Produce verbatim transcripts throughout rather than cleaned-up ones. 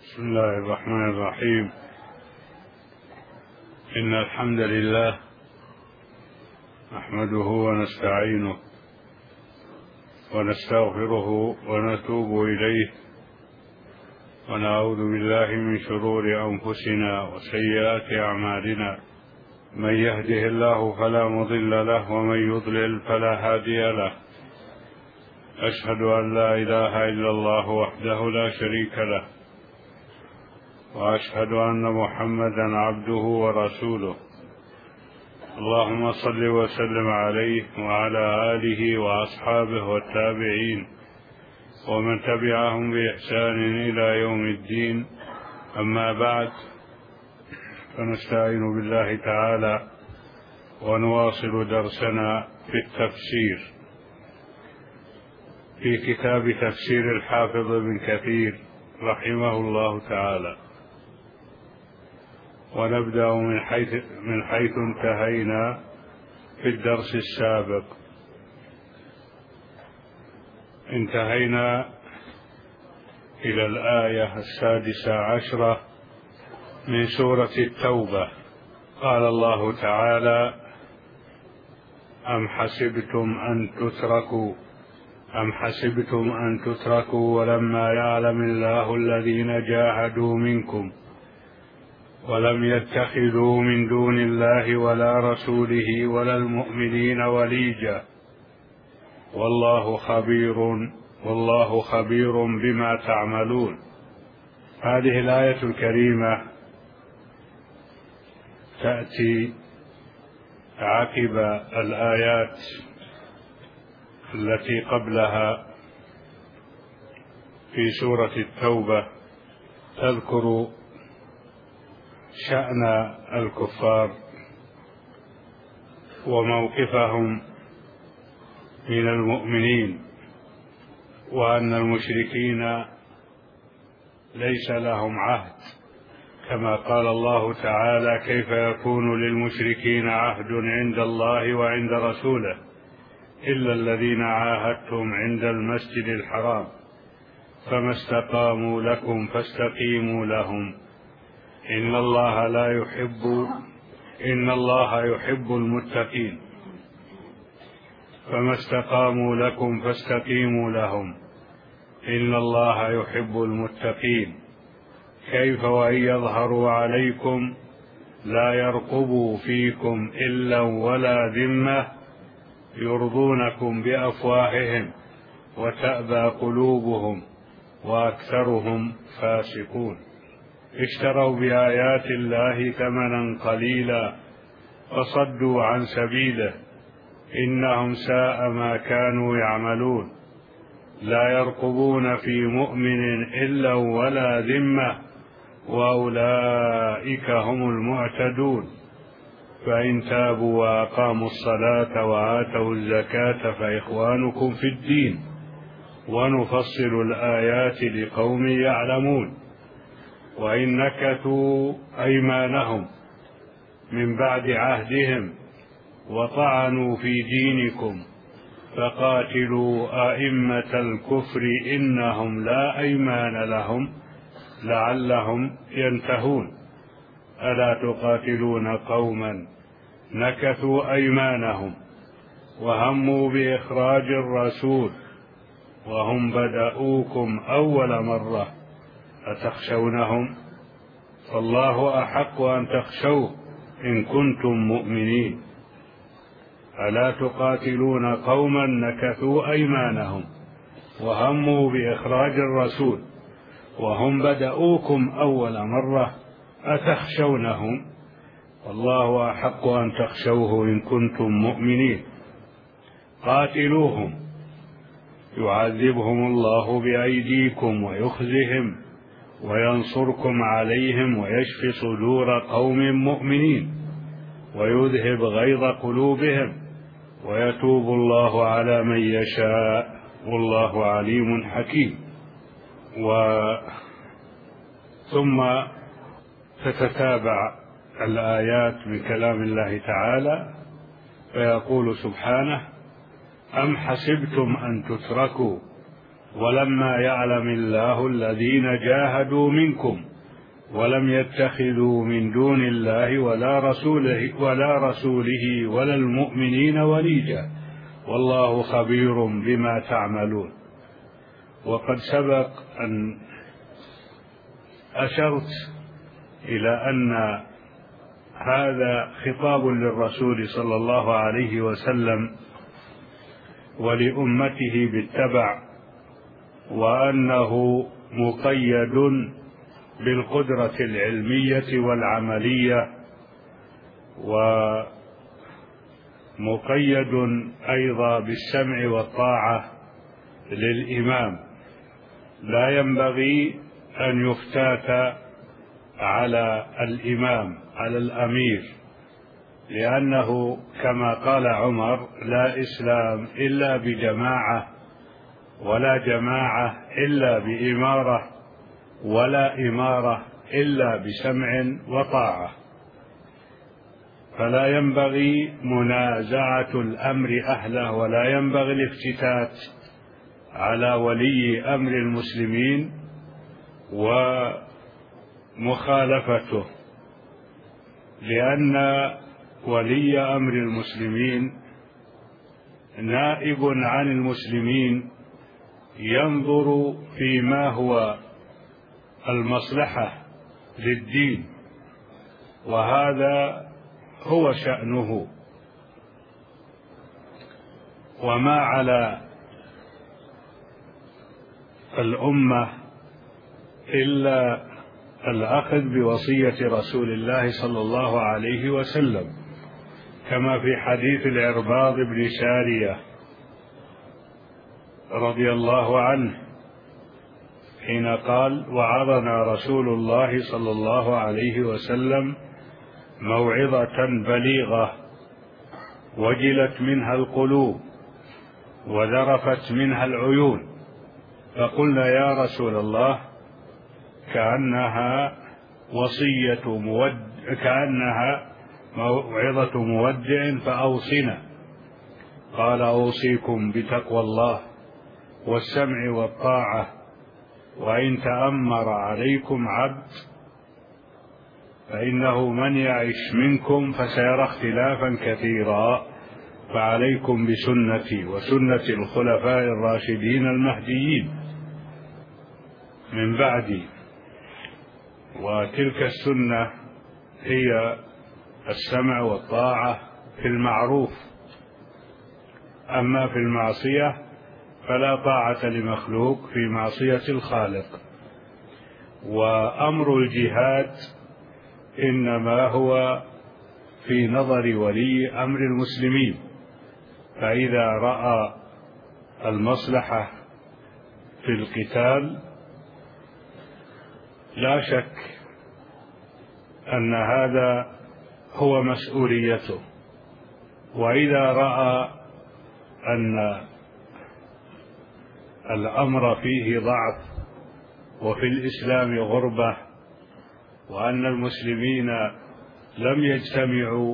بسم الله الرحمن الرحيم. إن الحمد لله نحمده ونستعينه ونستغفره ونتوب إليه ونعوذ بالله من شرور أنفسنا وسيئات أعمالنا، من يهده الله فلا مضل له ومن يضلل فلا هادي له. أشهد أن لا إله إلا الله وحده لا شريك له، وأشهد أن محمدا عبده ورسوله. اللهم صل وسلم عليه وعلى آله وأصحابه والتابعين ومن تبعهم بإحسان إلى يوم الدين. أما بعد، فنستعين بالله تعالى ونواصل درسنا في التفسير في كتاب تفسير الحافظ ابن كثير رحمه الله تعالى، ونبدأ من حيث من حيث انتهينا في الدرس السابق. انتهينا إلى الآية السادسة عشرة من سورة التوبة. قال الله تعالى: أم حسبتم أن تتركوا أم حسبتم أن تتركوا ولما يعلم الله الذين جاهدوا منكم ولم يتخذوا من دون الله ولا رسوله ولا المؤمنين وليجا والله خبير والله خبير بما تعملون. هذه الآية الكريمة تأتي عقب الآيات التي قبلها في سورة التوبة، تذكر شأن الكفار وموقفهم من المؤمنين، وأن المشركين ليس لهم عهد، كما قال الله تعالى: كيف يكون للمشركين عهد عند الله وعند رسوله إلا الذين عاهدتم عند المسجد الحرام فما استقاموا لكم فاستقيموا لهم إن الله لا يحب إن الله يحب المتقين فما استقاموا لكم فاستقيموا لهم إن الله يحب المتقين. كيف وإن يظهروا عليكم لا يرقبوا فيكم إلا ولا ذمة يرضونكم بأفواههم وتأبى قلوبهم وأكثرهم فاسقون. اشتروا بآيات الله ثمنا قليلا فصدوا عن سبيله إنهم ساء ما كانوا يعملون. لا يرقبون في مؤمن إلا ولا ذمة وأولئك هم المعتدون. فإن تابوا وأقاموا الصلاة وآتوا الزكاة فإخوانكم في الدين ونفصل الآيات لقوم يعلمون. وإن نكثوا أيمانهم من بعد عهدهم وطعنوا في دينكم فقاتلوا أئمة الكفر إنهم لا أيمان لهم لعلهم ينتهون. ألا تقاتلون قوما نكثوا أيمانهم وهموا بإخراج الرسول وهم بدأوكم أول مرة أتخشونهم فالله أحق أن تخشوه إن كنتم مؤمنين. ألا تقاتلون قوما نكثوا أيمانهم وهموا بإخراج الرسول وهم بدأوكم أول مرة أتخشونهم والله أحق أن تخشوه إن كنتم مؤمنين. قاتلوهم يعذبهم الله بأيديكم ويخزهم وينصركم عليهم ويشفي صدور قوم مؤمنين ويذهب غيظ قلوبهم ويتوب الله على من يشاء والله عليم حكيم. و ثم تتتابع الآيات من كلام الله تعالى، فيقول سبحانه: أم حسبتم أن تتركوا ولما يعلم الله الذين جاهدوا منكم ولم يتخذوا من دون الله ولا رسوله ولا رسوله ولا المؤمنين وليجا والله خبير بما تعملون. وقد سبق أن أشرت إلى أن هذا خطاب للرسول صلى الله عليه وسلم ولأمته بالتبع، وأنه مقيد بالقدرة العلمية والعملية، ومقيد أيضا بالسمع والطاعة للإمام. لا ينبغي أن يفتات على الإمام على الأمير، لأنه كما قال عمر: لا إسلام إلا بجماعة، ولا جماعة إلا بإمارة، ولا إمارة إلا بسمع وطاعة. فلا ينبغي منازعة الأمر أهله، ولا ينبغي الافتتات على ولي أمر المسلمين ومخالفته، لأن ولي أمر المسلمين نائب عن المسلمين، ينظر فيما هو المصلحة للدين، وهذا هو شأنه. وما على الأمة إلا الأخذ بوصية رسول الله صلى الله عليه وسلم، كما في حديث العرباض بن سارية رضي الله عنه حين قال: وعظنا رسول الله صلى الله عليه وسلم موعظة بليغة وجلت منها القلوب وذرفت منها العيون، فقلنا: يا رسول الله، كأنها وصية مود كأنها موعظة مودع فأوصنا. قال: أوصيكم بتقوى الله والسمع والطاعة، وإن تأمر عليكم عبد فإنه من يعش منكم فسيرى اختلافا كثيرا، فعليكم بسنتي وسنة الخلفاء الراشدين المهديين من بعدي. وتلك السنة هي السمع والطاعة في المعروف، أما في المعصية فلا طاعة لمخلوق في معصية الخالق. وأمر الجهاد إنما هو في نظر ولي أمر المسلمين، فإذا رأى المصلحة في القتال لا شك أن هذا هو مسؤوليته، وإذا رأى أن الأمر فيه ضعف وفي الإسلام غربة، وأن المسلمين لم يجتمعوا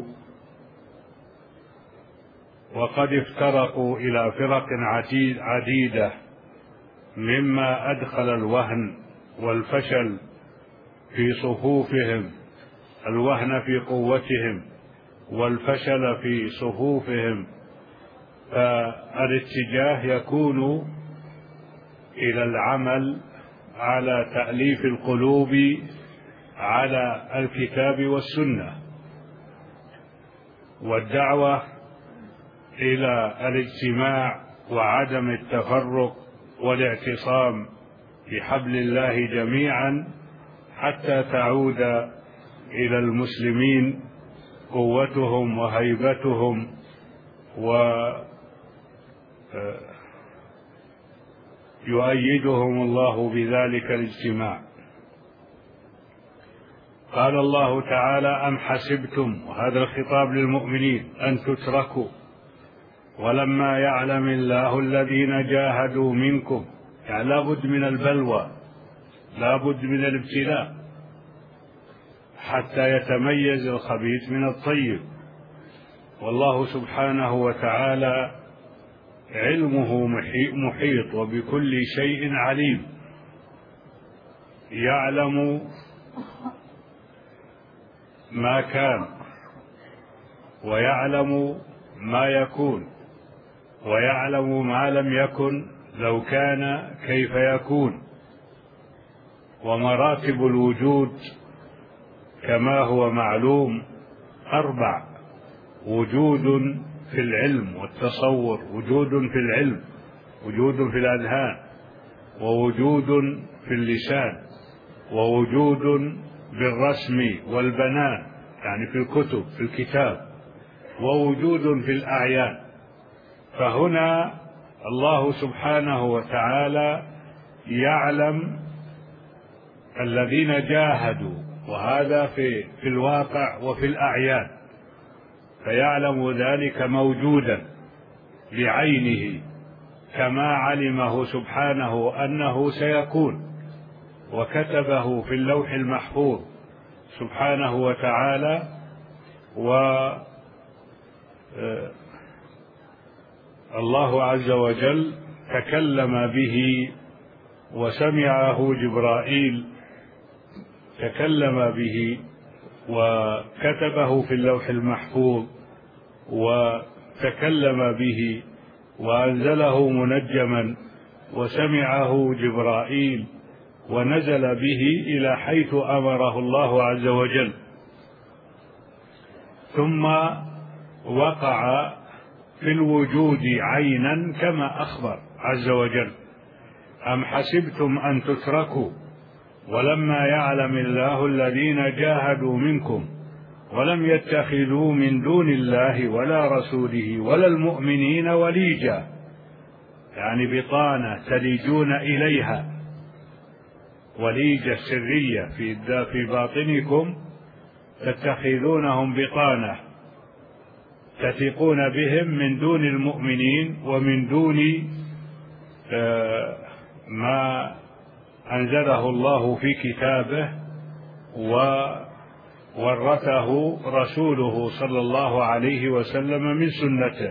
وقد افترقوا إلى فرق عديدة، مما أدخل الوهن والفشل في صفوفهم، الوهن في قوتهم والفشل في صفوفهم، فالاتجاه يكون إلى العمل على تأليف القلوب على الكتاب والسنة، والدعوة إلى الاجتماع وعدم التفرق والاعتصام بحبل الله جميعا، حتى تعود إلى المسلمين قوتهم وهيبتهم ويؤيدهم الله بذلك الاجتماع. قال الله تعالى: أم حسبتم، وهذا الخطاب للمؤمنين، أن تتركوا ولما يعلم الله الذين جاهدوا منكم. يعني لا بد من البلوى، لا بد من الابتلاء حتى يتميز الخبيث من الطيب. والله سبحانه وتعالى علمه محيط وبكل شيء عليم، يعلم ما كان ويعلم ما يكون ويعلم ما لم يكن لو كان كيف يكون. ومراتب الوجود كما هو معلوم أربع: وجود في العلم والتصور، وجود في العلم، وجود في الأذهان، ووجود في اللسان، ووجود بالرسم والبنان يعني في الكتب في الكتاب، ووجود في الأعيان. فهنا الله سبحانه وتعالى يعلم الذين جاهدوا، وهذا في في الواقع وفي الأعيان، فيعلم ذلك موجودا بعينه كما علمه سبحانه أنه سيكون، وكتبه في اللوح المحفوظ سبحانه وتعالى. والله عز وجل تكلم به وسمعه جبرائيل، تكلم به وكتبه في اللوح المحفوظ وتكلم به وأنزله منجما، وسمعه جبرائيل ونزل به إلى حيث أمره الله عز وجل، ثم وقع في الوجود عينا كما أخبر عز وجل: أم حسبتم أن تتركوا ولما يعلم الله الذين جاهدوا منكم ولم يتخذوا من دون الله ولا رسوله ولا المؤمنين وليجا، يعني بطانة تلجون إليها، وليجة سرية في باطنكم تتخذونهم بطانة تثقون بهم من دون المؤمنين ومن دون ما أنزله الله في كتابه وورثه رسوله صلى الله عليه وسلم من سنته.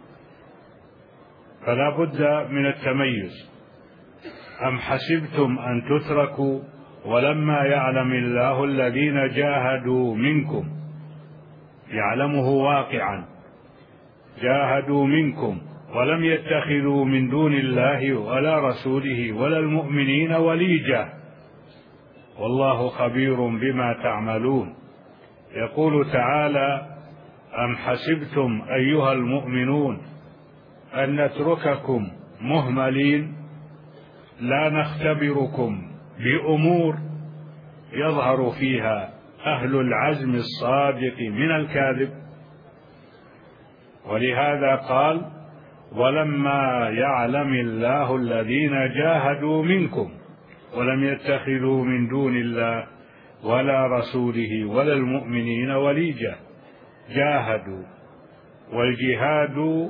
فلا بد من التميز. أم حسبتم أن تتركوا ولما يعلم الله الذين جاهدوا منكم، يعلمه واقعا، جاهدوا منكم ولم يتخذوا من دون الله ولا رسوله ولا المؤمنين وليجا والله خبير بما تعملون. يقول تعالى: أم حسبتم أيها المؤمنون أن نترككم مهملين لا نختبركم بأمور يظهر فيها أهل العزم الصادق من الكاذب. ولهذا قال: ولما يعلم الله الذين جاهدوا منكم ولم يتخذوا من دون الله ولا رسوله ولا المؤمنين وليجا. جاهدوا، والجهاد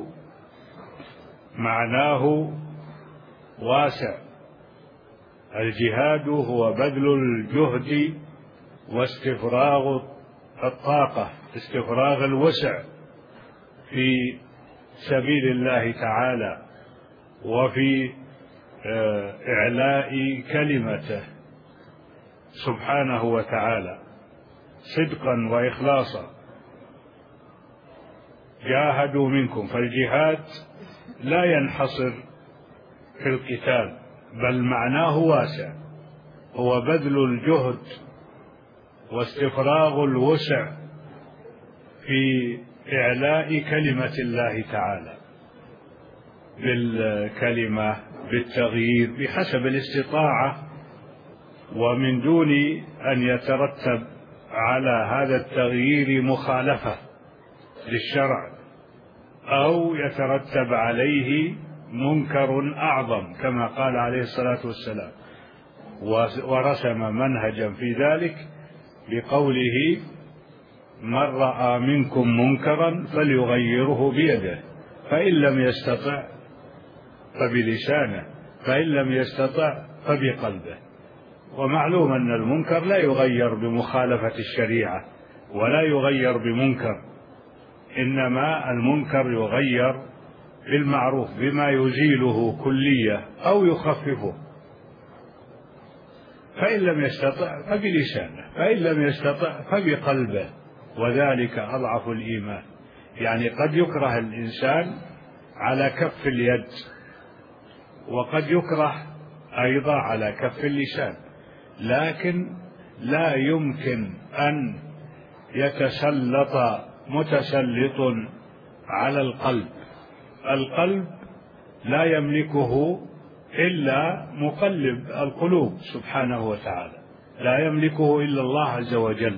معناه واسع. الجهاد هو بذل الجهد واستفراغ الطاقة، استفراغ الوسع في سبيل الله تعالى وفي إعلاء كلمته سبحانه وتعالى صدقا وإخلاصا. جاهدوا منكم، فالجهاد لا ينحصر في القتال، بل معناه واسع، هو بذل الجهد واستفراغ الوسع في إعلاء كلمة الله تعالى بالكلمة، بالتغيير بحسب الاستطاعة، ومن دون أن يترتب على هذا التغيير مخالفة للشرع أو يترتب عليه منكر أعظم، كما قال عليه الصلاة والسلام، ورسم منهجا في ذلك بقوله: من رأى منكم منكرا فليغيره بيده، فإن لم يستطع فبلسانه، فإن لم يستطع فبقلبه. ومعلوم أن المنكر لا يغير بمخالفة الشريعة ولا يغير بمنكر، إنما المنكر يغير بالمعروف بما يزيله كلية أو يخففه، فإن لم يستطع فبلسانه، فإن لم يستطع فبقلبه، وذلك أضعف الإيمان. يعني قد يكره الإنسان على كف اليد، وقد يكره أيضا على كف اللسان، لكن لا يمكن أن يتسلط متسلط على القلب. القلب لا يملكه إلا مقلب القلوب سبحانه وتعالى، لا يملكه إلا الله عز وجل.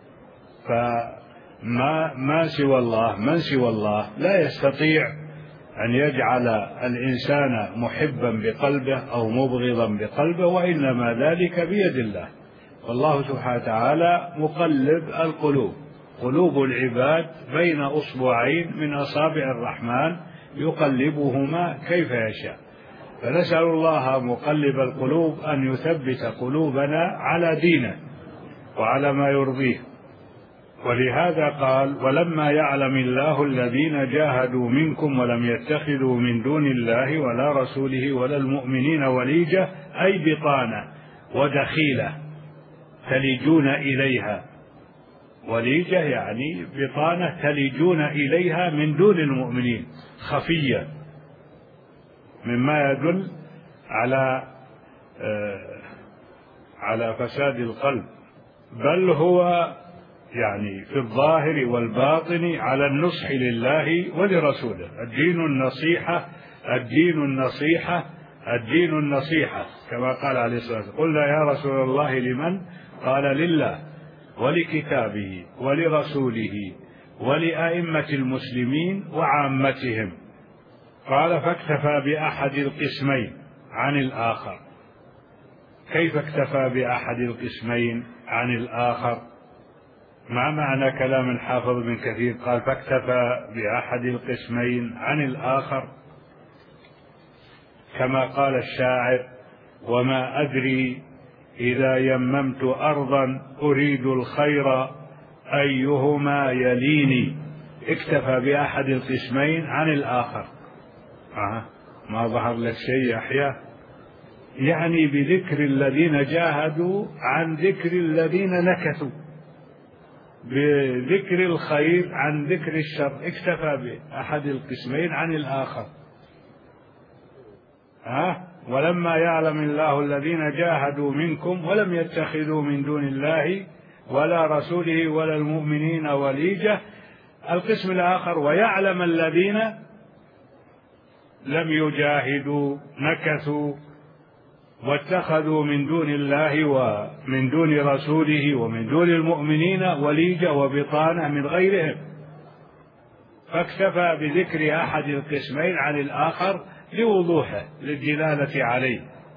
فما ما سوى الله من سوى الله لا يستطيع أن يجعل الإنسان محبا بقلبه أو مبغضا بقلبه، وإنما ذلك بيد الله. والله سبحانه وتعالى مقلب القلوب، قلوب العباد بين أصبعين من أصابع الرحمن يقلبهما كيف يشاء. فنسأل الله مقلب القلوب أن يثبت قلوبنا على دينه وعلى ما يرضيه. ولهذا قال: ولما يعلم الله الذين جاهدوا منكم ولم يتخذوا من دون الله ولا رسوله ولا المؤمنين وليجة، أي بطانة ودخيلة تلجون إليها. وليجة يعني بطانة تلجون إليها من دون المؤمنين، خفية، مما يدل على آه على فساد القلب، بل هو يعني في الظاهر والباطن على النصح لله ولرسوله. الدين النصيحة، الدين النصيحة، الدين النصيحة، كما قال عليه الصلاة والسلام: قلنا يا رسول الله لمن؟ قال: لله ولكتابه ولرسوله ولأئمة المسلمين وعامتهم. قال: فاكتفى بأحد القسمين عن الآخر. كيف اكتفى بأحد القسمين عن الآخر؟ ما معنى كلام الحافظ بن كثير قال فاكتفى بأحد القسمين عن الآخر؟ كما قال الشاعر: وما أدري إذا يممت أرضا أريد الخير أيهما يليني. اكتفى بأحد القسمين عن الآخر. آه. ما ظهر لك شيء يحيى؟ يعني بذكر الذين جاهدوا عن ذكر الذين نكثوا، بذكر الخير عن ذكر الشر. اكتفى بأحد القسمين عن الآخر. ها؟ ولما يعلم الله الذين جاهدوا منكم ولم يتخذوا من دون الله ولا رسوله ولا المؤمنين وليجة. القسم الآخر: ويعلم الذين لم يجاهدوا نكثوا واتخذوا من دون الله ومن دون رسوله ومن دون المؤمنين وليجة وبطانة من غيرهم. فاكتفى بذكر أحد القسمين عن الآخر لوضوحه، للدلالة عليه.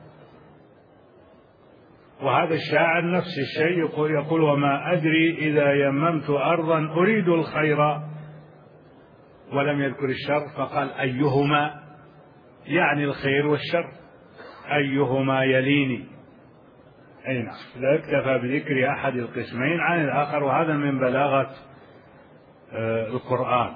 وهذا الشاعر نفس الشيء يقول, يقول وما أدري إذا يممت أرضا أريد الخير، ولم يذكر الشر، فقال أيهما، يعني الخير والشر، أيهما يليني. أي نعم، لا اكتفى بذكر أحد القسمين عن الآخر، وهذا من بلاغة القرآن.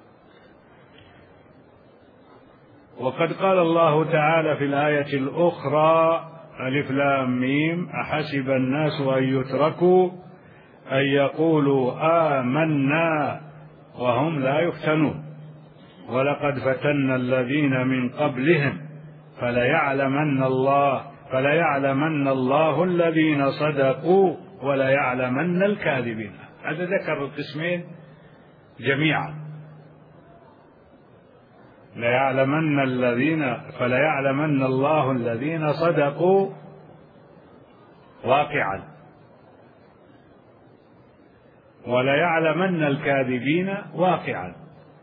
وقد قال الله تعالى في الآية الأخرى: ألف لام ميم أحسب الناس أن يتركوا أن يقولوا آمنا وهم لا يفتنون ولقد فتنا الذين من قبلهم فليعلمن الله فليعلمن الله الذين صدقوا وليعلمن الكاذبين. هذا ذكر القسمين جميعا. ليعلمن الذين فليعلمن الله الذين صدقوا واقعا، وليعلمن الكاذبين واقعا.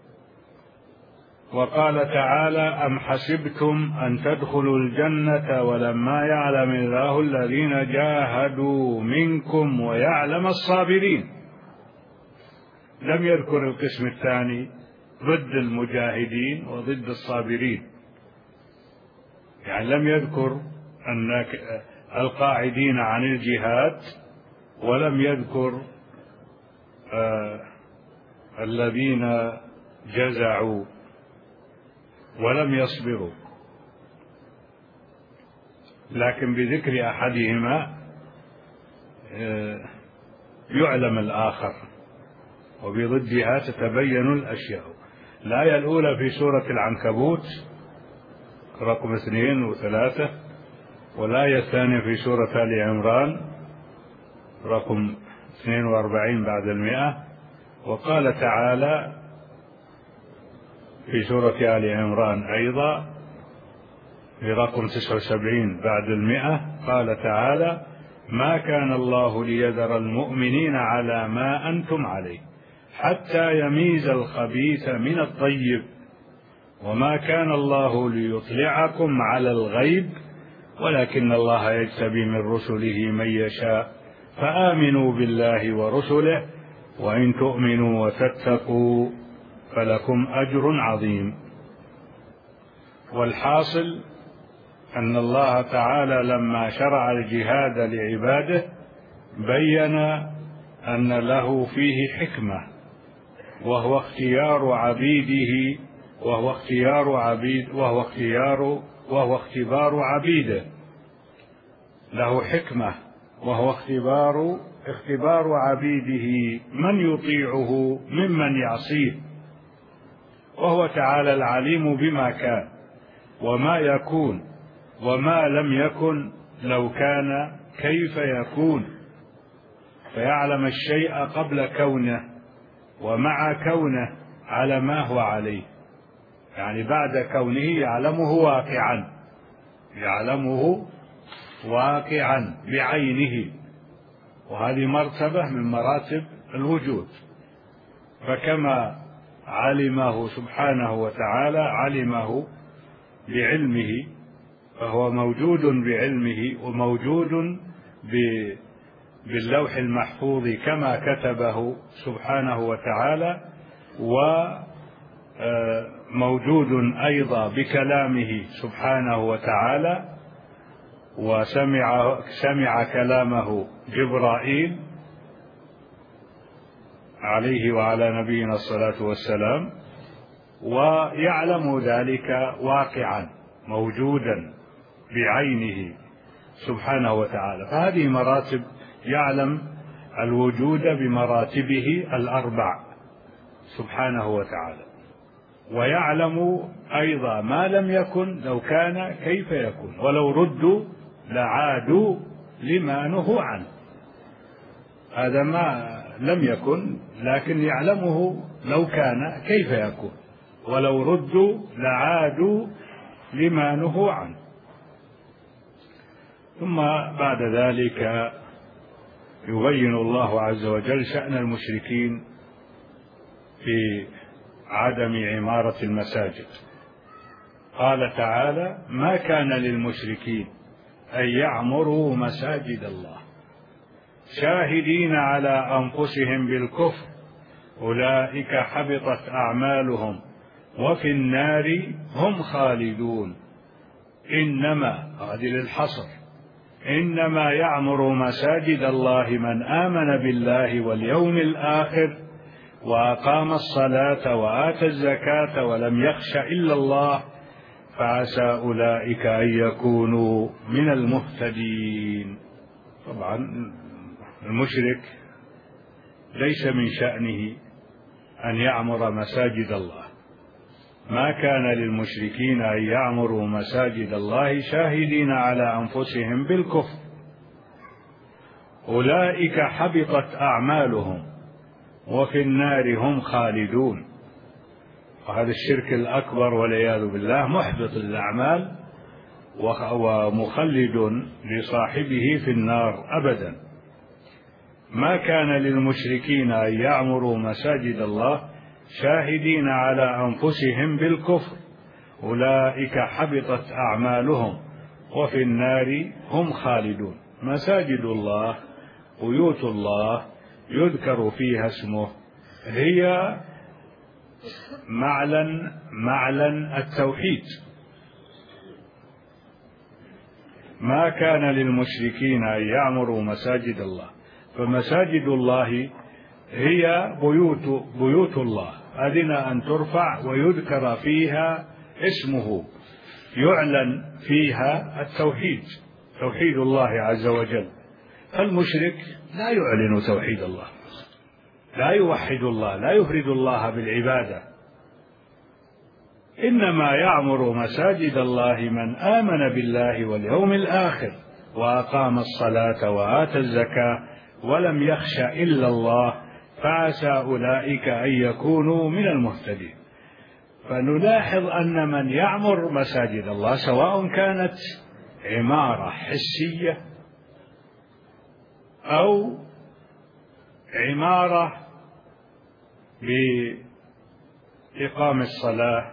وقال تعالى: أم حسبتم أن تدخلوا الجنة ولما يعلم الله الذين جاهدوا منكم ويعلم الصابرين. لم يذكر القسم الثاني ضد المجاهدين وضد الصابرين، يعني لم يذكر أن القاعدين عن الجهاد، ولم يذكر آه الذين جزعوا ولم يصبروا، لكن بذكر أحدهما يعلم الآخر، وبضدها تتبين الأشياء. الآية الأولى في سورة العنكبوت رقم اثنين وثلاثة، والآية الثانية في سورة آل عمران رقم اثنين وأربعين بعد المئة. وقال تعالى في سورة آل عمران أيضا في رقم تسعة وسبعين بعد المئة، قال تعالى: ما كان الله ليذر المؤمنين على ما أنتم عليه حتى يميز الخبيث من الطيب وما كان الله ليطلعكم على الغيب ولكن الله يجتبي من رسله من يشاء فآمنوا بالله ورسله وإن تؤمنوا وتتقوا فلكم أجر عظيم. والحاصل أن الله تعالى لما شرع الجهاد لعباده بين أن له فيه حكمة، وهو اختيار عبيده وهو اختيار عبيد وهو اختيار وهو اختبار عبيده، له حكمة وهو اختبار اختبار عبيده من يطيعه ممن يعصيه، وهو تعالى العليم بما كان وما يكون وما لم يكن لو كان كيف يكون، فيعلم الشيء قبل كونه ومع كونه على ما هو عليه، يعني بعد كونه يعلمه واقعا يعلمه واقعا بعينه، وهذه مرتبة من مراتب الوجود. فكما علمه سبحانه وتعالى علمه بعلمه فهو موجود بعلمه وموجود باللوح المحفوظ كما كتبه سبحانه وتعالى، وموجود أيضا بكلامه سبحانه وتعالى، وسمع سمع كلامه جبرائيل عليه وعلى نبينا الصلاة والسلام، ويعلم ذلك واقعا موجودا بعينه سبحانه وتعالى. فهذه مراتب، يعلم الوجود بمراتبه الأربع سبحانه وتعالى، ويعلم أيضا ما لم يكن لو كان كيف يكون، ولو ردوا لعادوا لما نهوا عنه. هذا ما لم يكن لكن يعلمه لو كان كيف يكون، ولو ردوا لعادوا لما نهوا عنه. ثم بعد ذلك يبين الله عز وجل شأن المشركين في عدم عمارة المساجد. قال تعالى: ما كان للمشركين أن يعمروا مساجد الله شاهدين على أنفسهم بالكفر أولئك حبطت أعمالهم وفي النار هم خالدون. إنما، هذه للحصر، إنما يعمر مساجد الله من آمن بالله واليوم الآخر وأقام الصلاة وآتى الزكاة ولم يخش إلا الله فعسى أولئك أن يكونوا من المهتدين. طبعا المشرك ليس من شأنه أن يعمر مساجد الله. ما كان للمشركين أن يعمروا مساجد الله شاهدين على أنفسهم بالكفر أولئك حبطت أعمالهم وفي النار هم خالدون. وهذا الشرك الأكبر والعياذ بالله محبط الأعمال ومخلد لصاحبه في النار أبدا. ما كان للمشركين أن يعمروا مساجد الله شاهدين على أنفسهم بالكفر أولئك حبطت أعمالهم وفي النار هم خالدون. مساجد الله بيوت الله يذكر فيها اسمه هي معلن معلن التوحيد. ما كان للمشركين أن يعمروا مساجد الله، فمساجد الله هي بيوت بيوت الله أذن أن ترفع ويذكر فيها اسمه يعلن فيها التوحيد، توحيد الله عز وجل. فالمشرك لا يعلن توحيد الله، لا يوحد الله، لا يفرد الله بالعبادة. إنما يعمر مساجد الله من آمن بالله واليوم الآخر وأقام الصلاة وآتى الزكاة ولم يخش إلا الله فعسى أولئك أن يكونوا من المهتدين. فنلاحظ أن من يعمر مساجد الله سواء كانت عمارة حسية أو عمارة بإقام الصلاة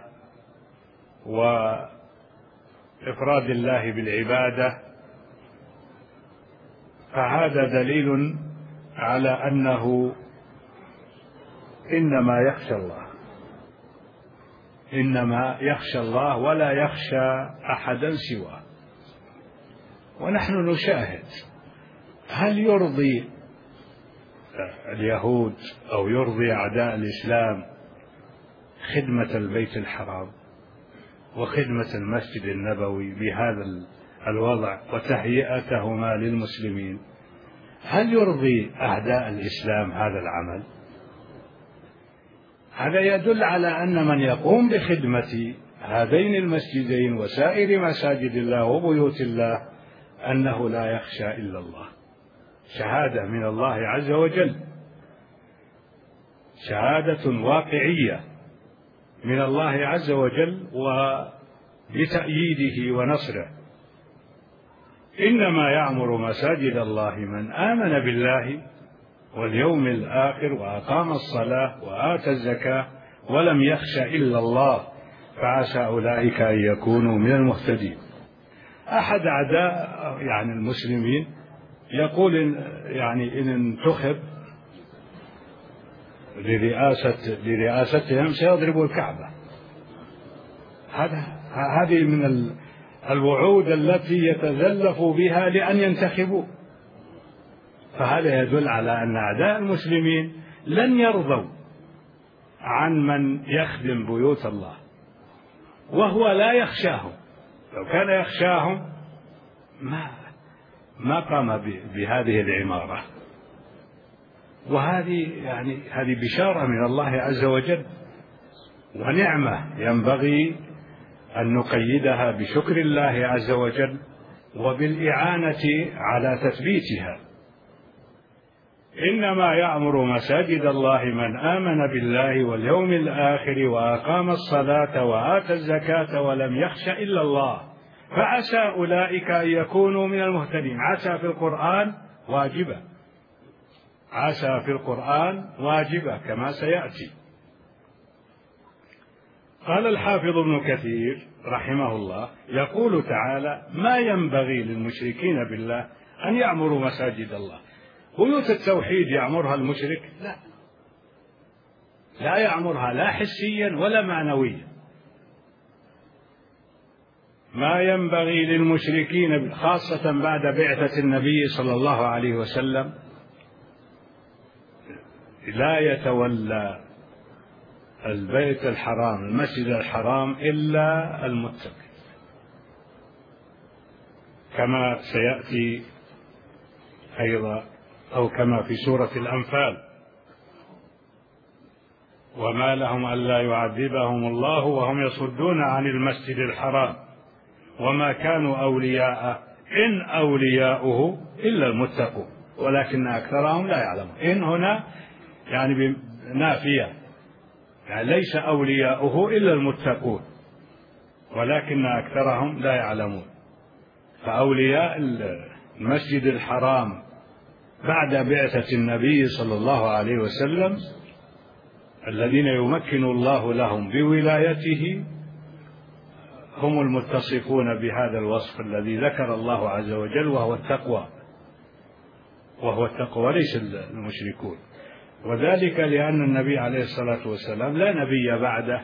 وإفراد الله بالعبادة، فهذا دليل على أنه إنما يخشى الله، إنما يخشى الله ولا يخشى أحدا سواه. ونحن نشاهد هل يرضي اليهود أو يرضي أعداء الإسلام خدمة البيت الحرام وخدمة المسجد النبوي بهذا الوضع وتهيئتهما للمسلمين؟ هل يرضي أعداء الإسلام هذا العمل؟ هذا يدل على أن من يقوم بخدمة هذين المسجدين وسائر مساجد الله وبيوت الله أنه لا يخشى إلا الله، شهادة من الله عز وجل، شهادة واقعية من الله عز وجل وبتأييده ونصره. إنما يعمر مساجد الله من آمن بالله واليوم الآخر وأقام الصلاة وآتى الزكاة ولم يخش إلا الله فعسى أولئك أن يكونوا من المهتدين. أحد أعداء يعني المسلمين يقول إن يعني إن انتخب لرئاسة لرئاستهم سيضرب الكعبة. هذا هذه من الوعود التي يتزلف بها لأن ينتخبوا. فهذا يدل على أن أعداء المسلمين لن يرضوا عن من يخدم بيوت الله وهو لا يخشاهم. لو كان يخشاهم ما ما قام بهذه العمارة. وهذه يعني هذه بشارة من الله عز وجل ونعمة ينبغي أن نقيدها بشكر الله عز وجل وبالإعانة على تثبيتها. إنما يعمر مساجد الله من آمن بالله واليوم الآخر وأقام الصلاة وآتى الزكاة ولم يخش إلا الله فعسى أولئك أن يكونوا من المهتدين. عسى في القرآن واجبة، عسى في القرآن واجبة كما سيأتي. قال الحافظ ابن كثير رحمه الله يقول تعالى: ما ينبغي للمشركين بالله أن يعمروا مساجد الله. بيوت التوحيد يعمرها المشرك؟ لا، لا يعمرها لا حسيا ولا معنويا. ما ينبغي للمشركين خاصة بعد بعثة النبي صلى الله عليه وسلم لا يتولى البيت الحرام المسجد الحرام إلا المتقي، كما سيأتي أيضا أو كما في سورة الأنفال: وما لهم ألا يعذبهم الله وهم يصدون عن المسجد الحرام وما كانوا أولياء إن أولياؤه إلا المتقون ولكن أكثرهم لا يعلمون. إن هنا يعني نافية، يعني ليس أولياؤه إلا المتقون ولكن أكثرهم لا يعلمون. فأولياء المسجد الحرام بعد بعثة النبي صلى الله عليه وسلم الذين يمكن الله لهم بولايته هم المتصفون بهذا الوصف الذي ذكر الله عز وجل وهو التقوى، وهو التقوى ليس المشركون. وذلك لأن النبي عليه الصلاة والسلام لا نبي بعده،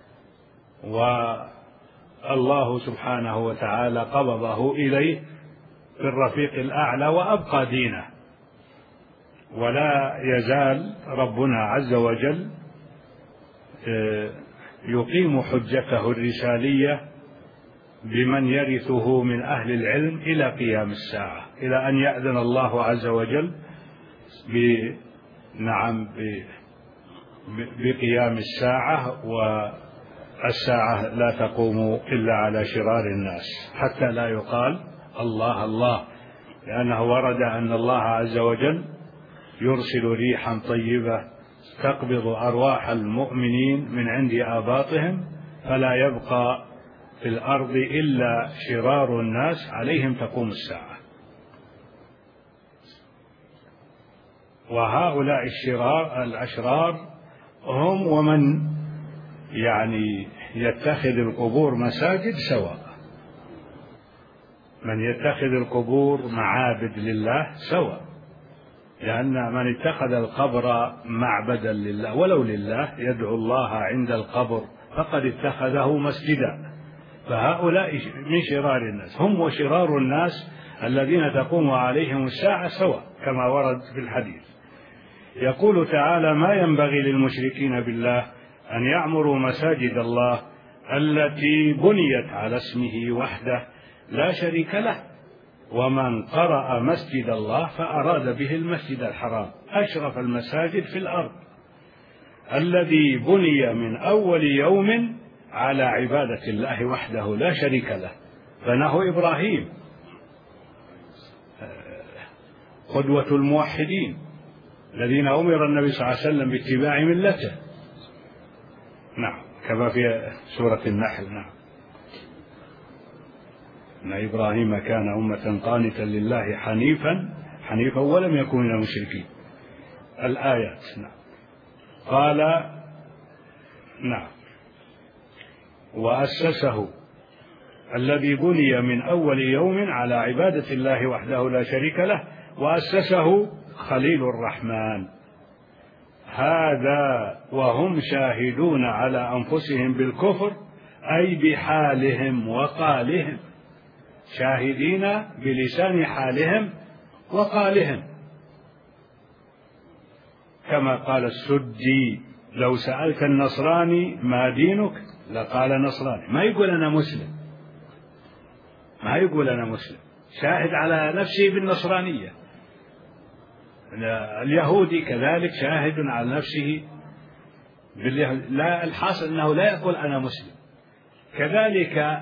والله سبحانه وتعالى قبضه إليه في الرفيق الأعلى وأبقى دينه. ولا يزال ربنا عز وجل يقيم حجته الرسالية بمن يرثه من أهل العلم إلى قيام الساعة، إلى أن يأذن الله عز وجل نعم بقيام الساعة، والساعة لا تقوم إلا على شرار الناس، حتى لا يقال الله الله، لأنه ورد أن الله عز وجل يرسل ريحا طيبة تقبض أرواح المؤمنين من عند آباطهم، فلا يبقى في الأرض إلا شرار الناس عليهم تقوم الساعة. وهؤلاء الشرار الأشرار هم ومن يعني يتخذ القبور مساجد سواء، من يتخذ القبور معابد لله سواء، لأن من اتخذ القبر معبدا لله ولو لله يدعو الله عند القبر فقد اتخذه مسجدا، فهؤلاء من شرار الناس، هم وشرار الناس الذين تقوم عليهم الساعة سواء كما ورد في الحديث. يقول تعالى: ما ينبغي للمشركين بالله أن يعمروا مساجد الله التي بنيت على اسمه وحده لا شريك له، ومن قرأ مسجد الله فأراد به المسجد الحرام أشرف المساجد في الأرض الذي بني من أول يوم على عبادة الله وحده لا شريك له، بناه إبراهيم قدوة الموحدين الذين أمر النبي صلى الله عليه وسلم باتباع ملته. نعم، كما في سورة النحل: نعم إن إبراهيم كان أمة قانتا لله حنيفا حنيفا ولم يكن من المشركين. الآيات. نعم. قال: نعم وأسسه الذي بني من أول يوم على عبادة الله وحده لا شريك له، وأسسه خليل الرحمن. هذا وهم شاهدون على أنفسهم بالكفر، أي بحالهم وقالهم، شاهدين بلسان حالهم وقالهم، كما قال السدي: لو سألت النصراني ما دينك لقال نصراني. ما يقول أنا مسلم، ما يقول أنا مسلم، شاهد على نفسه بالنصرانية. اليهودي كذلك شاهد على نفسه باليهود. لا، الحاصل أنه لا يقول أنا مسلم. كذلك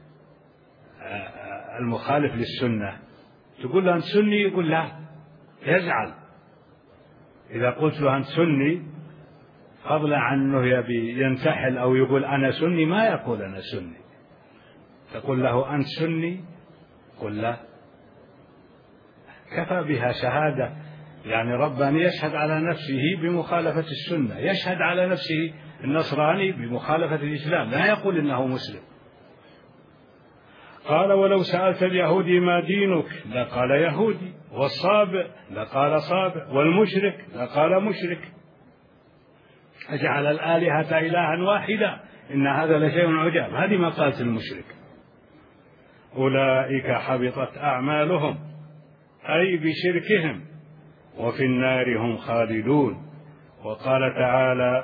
المخالف للسنة تقول له أنت سني، يقول لا، يزعل إذا قلت له أنت سني، فضلا عن أنه يبي ينتحل أو يقول أنا سني، ما يقول أنا سني. تقول له أنت سني، قل لا، كفى بها شهادة، يعني رباني يشهد على نفسه بمخالفة السنة، يشهد على نفسه النصراني بمخالفة الإسلام، لا يقول إنه مسلم. قال: ولو سألت اليهودي ما دينك لقال يهودي، والصابئ لقال صابئ، والمشرك لقال مشرك. أجعل الآلهة إلها واحدا إن هذا لشيء عجاب. هذه مقالة المشرك. أولئك حبطت أعمالهم، أي بشركهم، وفي النار هم خالدون. وقال تعالى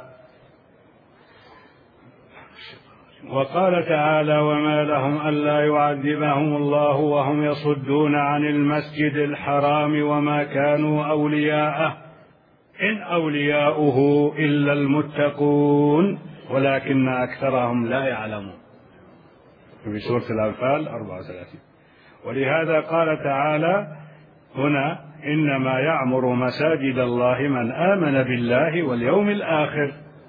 وقال تعالى: وما لهم ألا يعذبهم الله وهم يصدون عن المسجد الحرام وما كانوا أولياءه إن أولياؤه إلا المتقون ولكن أكثرهم لا يعلمون، في سورة الأنفال أربعة وثلاثين. ولهذا قال تعالى هنا: إنما يعمر مساجد الله من آمن بالله واليوم الآخر،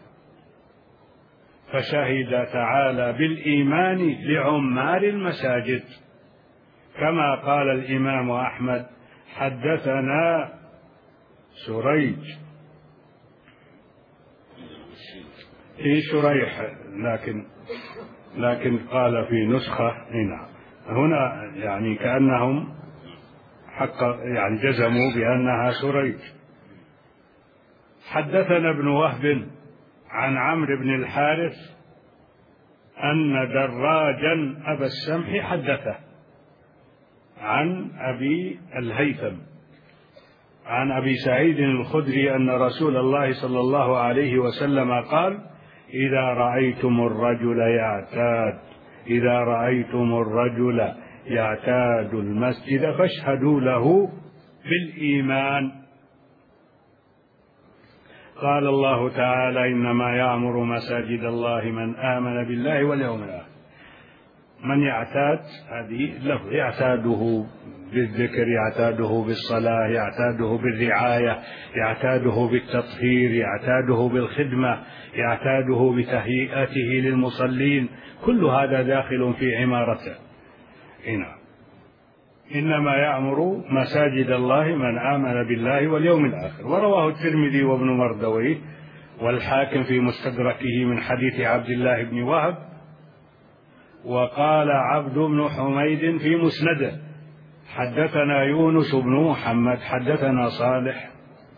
فشهد تعالى بالإيمان لعمار المساجد، كما قال الإمام أحمد: حدثنا سريج في شريح، لكن لكن قال في نسخة هنا هنا يعني كأنهم حق يعني جزموا بأنها سريج. حدثنا ابن وهب عن عمرو بن الحارث أن دراجا أبا السمح حدثه عن أبي الهيثم عن أبي سعيد الخدري أن رسول الله صلى الله عليه وسلم قال: إذا رأيتم الرجل يعتاد إذا رأيتم الرجل يعتاد المسجد فاشهدوا له بالإيمان. قال الله تعالى: إنما يعمر مساجد الله من آمن بالله واليوم الآخر. من يعتاد هذه له، يعتاده بالذكر، يعتاده بالصلاة، يعتاده بالرعاية، يعتاده بالتطهير، يعتاده بالخدمة، يعتاده بتهيئته للمصلين، كل هذا داخل في عمارته. هنا إنما يعمر مساجد الله من آمن بالله واليوم الآخر. ورواه الترمذي وابن مردويه والحاكم في مستدركه من حديث عبد الله بن وهب. وقال عبد بن حميد في مسنده: حدثنا يونس بن محمد حدثنا صالح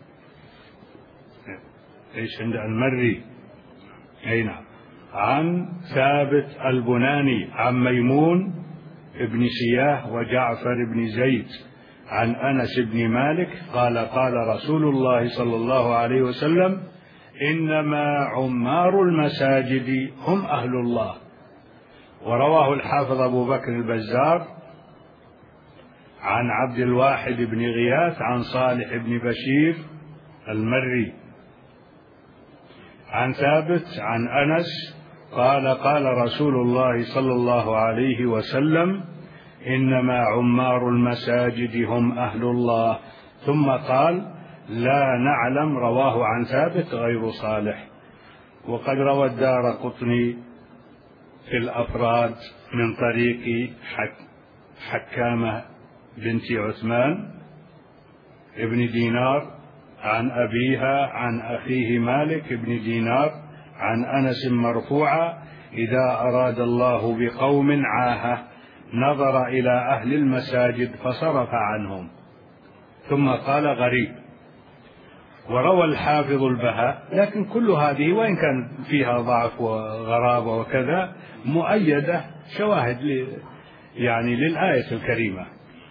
ايش عند المري اي نعم عن ثابت البناني عن ميمون ابن سياه وجعفر بن زيد عن أنس بن مالك قال: قال رسول الله صلى الله عليه وسلم: إنما عمار المساجد هم أهل الله. ورواه الحافظ أبو بكر البزار عن عبد الواحد بن غياث عن صالح بن بشير المري عن ثابت عن أنس قال: قال رسول الله صلى الله عليه وسلم: إنما عمار المساجد هم أهل الله. ثم قال: لا نعلم رواه عن ثابت غير صالح. وقد روى الدارقطني في الأفراد من طريق حك حكامة بنت عثمان ابن دينار عن أبيها عن أخيه مالك بن دينار عن أنس مرفوعا: إذا أراد الله بقوم عاهة نظر إلى أهل المساجد فصرف عنهم. ثم قال: غريب. وروى الحافظ البهاء، لكن كل هذه وإن كان فيها ضعف وغرابة وكذا مؤيدة شواهد يعني للآية الكريمة،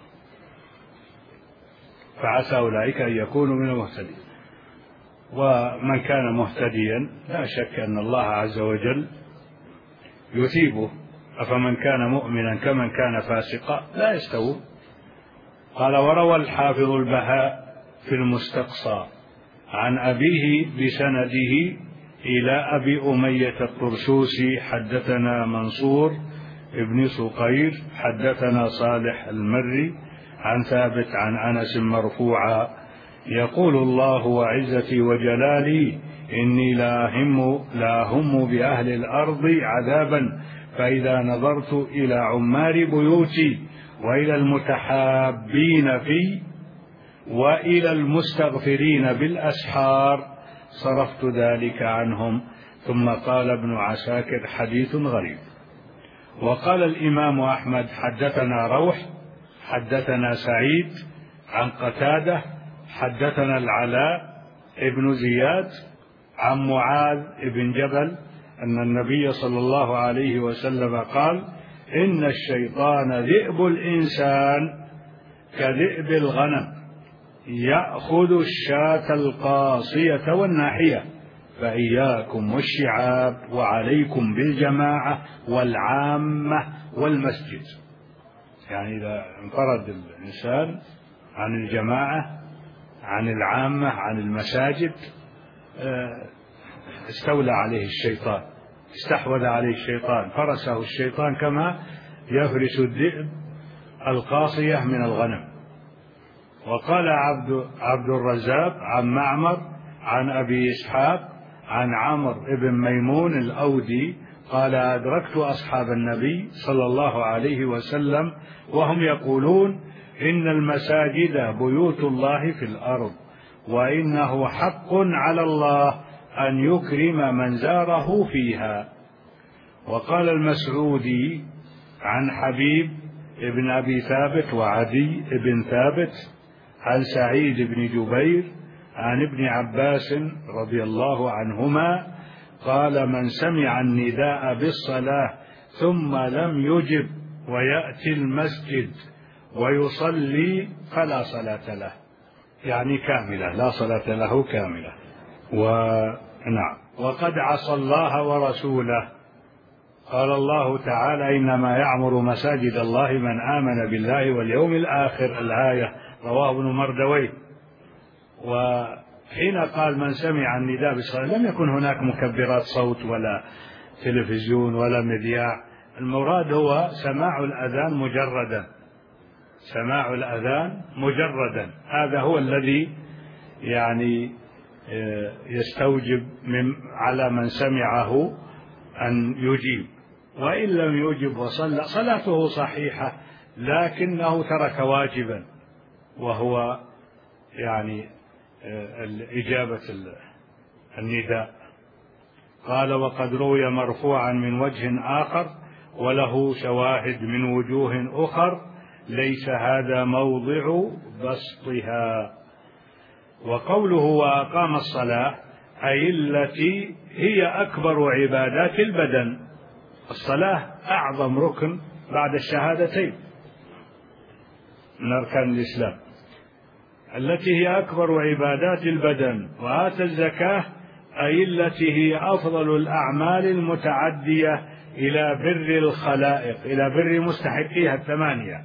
فعسى أولئك أن يكونوا من المهتدين. ومن كان مهتديا لا شك أن الله عز وجل يثيبه، أفمن كان مؤمنا كمن كان فاسقا لا يستوون. قال: وروى الحافظ البهاء في المستقصى عن أبيه بسنده إلى أبي أمية الطرسوسي: حدثنا منصور ابن سقير حدثنا صالح المري عن ثابت عن أنس مرفوعا: يقول الله وعزتي وجلالي إني لا هم لا هم بأهل الأرض عذابا، فإذا نظرت إلى عمار بيوتي وإلى المتحابين في وإلى المستغفرين بالأسحار صرفت ذلك عنهم. ثم قال ابن عساكر: حديث غريب. وقال الإمام أحمد: حدثنا روح حدثنا سعيد عن قتادة حدثنا العلاء ابن زياد عن معاذ بن جبل أن النبي صلى الله عليه وسلم قال: إن الشيطان ذئب الإنسان كذئب الغنم يأخذ الشاة القاصية والناحية، فإياكم والشعاب وعليكم بالجماعة والعامة والمسجد. يعني إذا انفرد الإنسان عن الجماعة عن العامة عن المساجد استولى عليه الشيطان، استحوذ عليه الشيطان، فرسه الشيطان كما يفرس الذئب القاصية من الغنم. وقال عبد, عبد الرزاق عن معمر عن أبي إسحاق عن عمرو بن ميمون الأودي قال: أدركت أصحاب النبي صلى الله عليه وسلم وهم يقولون: إن المساجد بيوت الله في الأرض، وإنه حق على الله أن يكرم من زاره فيها. وقال المسعودي عن حبيب ابن أبي ثابت وعدي بن ثابت عن سعيد بن جبير عن ابن عباس رضي الله عنهما قال: من سمع النداء بالصلاة ثم لم يجب ويأتي المسجد ويصلي فلا صلاة له، يعني كاملة، لا صلاة له كاملة. و نعم. وقد عصى الله ورسوله. قال الله تعالى: إنما يعمر مساجد الله من آمن بالله واليوم الآخر، الآية، رواه ابن مردويه. وحين قال من سمع النداء بالصلاة لم يكن هناك مكبرات صوت ولا تلفزيون ولا مذياع، المراد هو سماع الأذان مجردا، سماع الأذان مجردا، هذا هو الذي يعني يستوجب من على من سمعه أن يجيب، وإن لم يجب وصلى صلاته صحيحة، لكنه ترك واجبا وهو يعني إجابة النداء. قال: وقد روي مرفوعا من وجه آخر وله شواهد من وجوه أخر، ليس هذا موضع بسطها. وقوله: وأقام الصلاة، أي التي هي أكبر عبادات البدن، الصلاة أعظم ركن بعد الشهادتين من أركان الإسلام، التي هي أكبر عبادات البدن. وآتى الزكاة، أي التي هي أفضل الأعمال المتعدية إلى بر الخلائق، إلى بر مستحقيها الثمانية.